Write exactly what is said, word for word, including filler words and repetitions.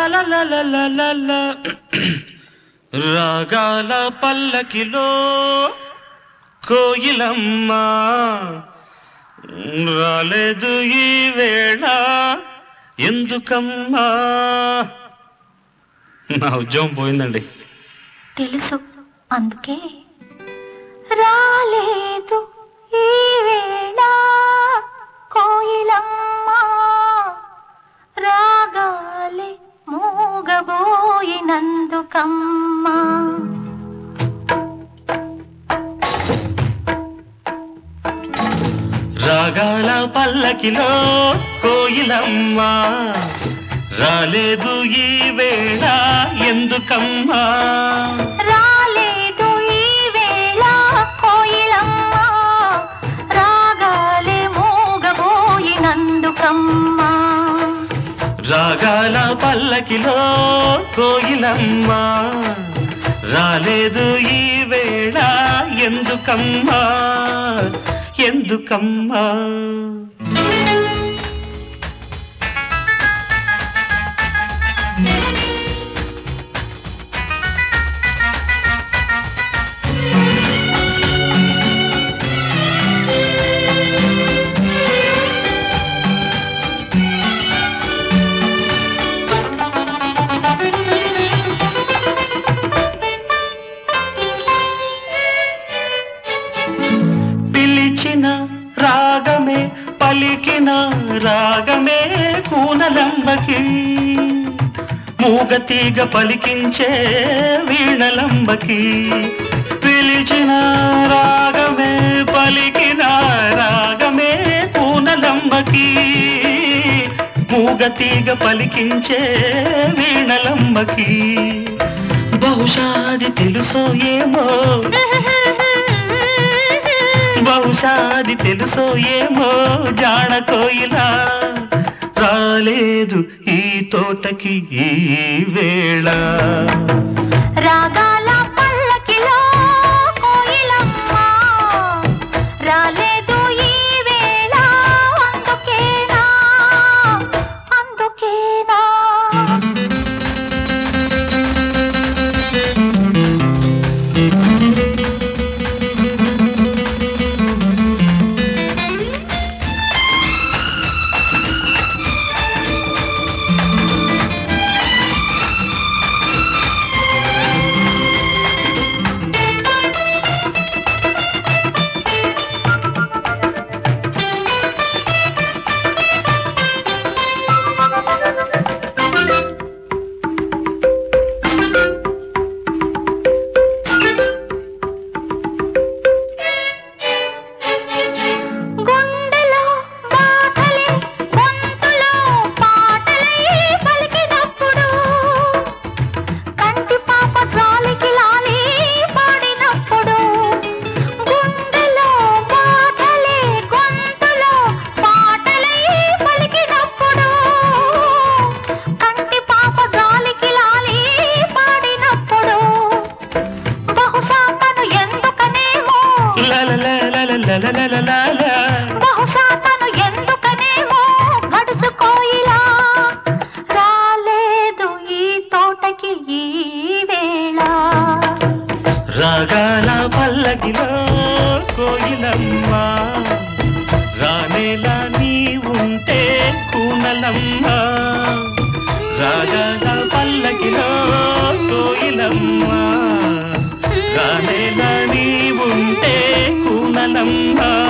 లా రాగాల పల్లకిలో కోయిలమ్మ రాలేదు ఈ వేళ ఎందుకమ్మా. నా ఉద్యోగం పోయిందండి. తెలుసు, అందుకే రాలేదు ఈ వేళ కోయిలమ్మ రాగాలే మూగబోయినందుకమ్మా. రాగాల పల్లకిలో కోయిలమ్మ రాలేదు ఈ వేళ ఎందుకమ్మా. రాలేదు ఈ వేళ కోయిలమ్మ రాగాలే మూగబోయినందుకమ్మా. రాగాల పల్లకిలో కోయిలమ్మ రాలేదు ఈ వేళ ఎందుకమ్మా ఎందుకమ్మా. రాగమే పలికిన రాగమే కూనలంబకి మూగతీగ పలికించే వీణలంబకి. పిలిచిన రాగమే పలికిన రాగమే కూనలంబకి మూగతీగ పలికించే వీణలంబకి. బహుశాది తెలుసో ఏమో బహుశాది తెలుసో ఏమో జాణ కోయిలా రాలేదు ఈ తోటకి ఈ వేళ. రాగాల పల్లకిలో కోయిలమ్మ రాలేదు ఈ వేళ అందుకేనా అందుకేనా. బహుశా తను ఎందుకనేమో గడుసు కోయిలా రాలేదు ఈ తోటకి ఈ వేళ. రాగాల పల్లకిలో కోయిలమ్మ రానేలా నీ ఉంటే కూనలమ్మ. రాగాల పల్లకిలో కోయిలమ్మ రానేలా నీ ఉంటే కూనలమ్మ.